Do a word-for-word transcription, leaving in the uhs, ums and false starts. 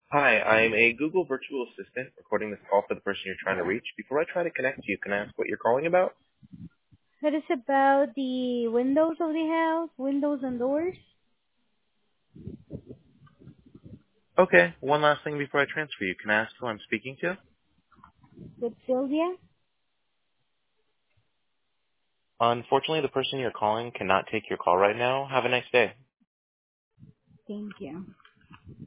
Hi, I'm a Google virtual assistant recording this call for the person you're trying to reach. Before I try to connect you, can I ask what you're calling about? That is about the windows of the house, windows and doors Okay, one last thing before I transfer you. Can I ask who I'm speaking to? with Sylvia. Unfortunately, the person you're calling cannot take your call right now. Have a nice day. Thank you.